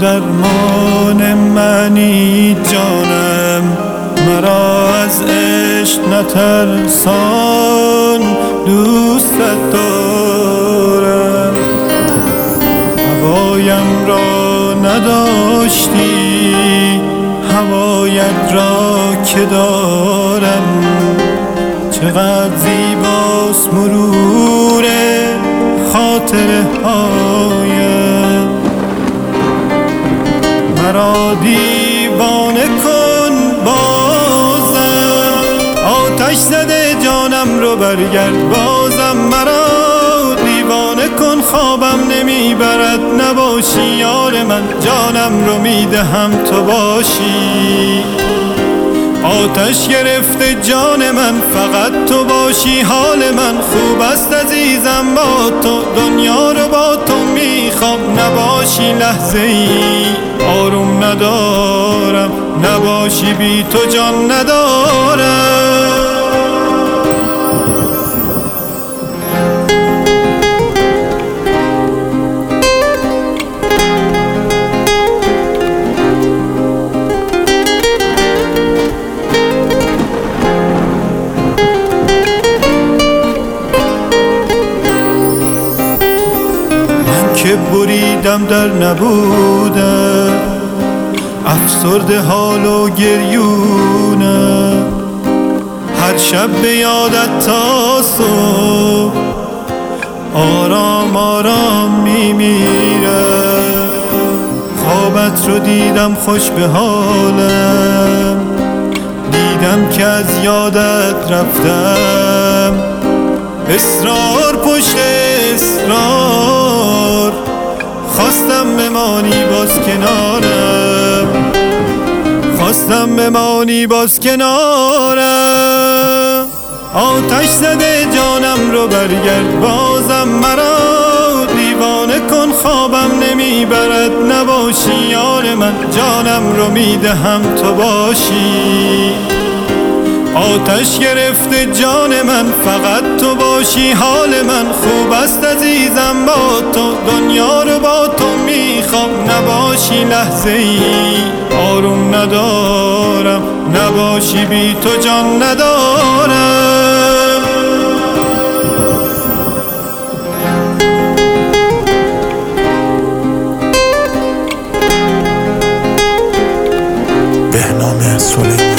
درمان منی جانم، مرا از عشق نترسان، دوست دارم. هوایم را نداشتی، هوایت را که دارم. چقدر زیباست مرور خاطره هایم، مرا دیوانه کن بازم. آتش زده جانم رو برگرد بازم، مرا دیوانه کن خوابم نمیبرد نباشی یار من، جانم رو میدهم تو باشی. آتش گرفته جان من فقط تو باشی، حال من خوب است عزیزم با تو، دنیا رو با تو میخوام نباشی لحظه ای، آروم ندارم نباشی بی تو جان ندارم. که بریدم در نبوده، افسرده حال و گریونه، هر شب به یادت تا صبح آرام آرام میمیره. خوابت رو دیدم خوش به حالم، دیدم که از یادت رفتم. اصرار پشت اصرار خواستم بمانی باز کنارم، خواستم بمانی باز کنارم. آتش زده جانم رو برگرد بازم، مرا دیوانه کن خوابم نمیبرد نباشی یار من، جانم رو میدهم تو باشی. آتش گرفته جان من فقط تو باشی، حال من خوب است عزیزم با تو، دنیا رو با تو میخوام نباشی لحظه ای، آروم ندارم نباشی بی تو جان ندارم. بهنام سلیمانی.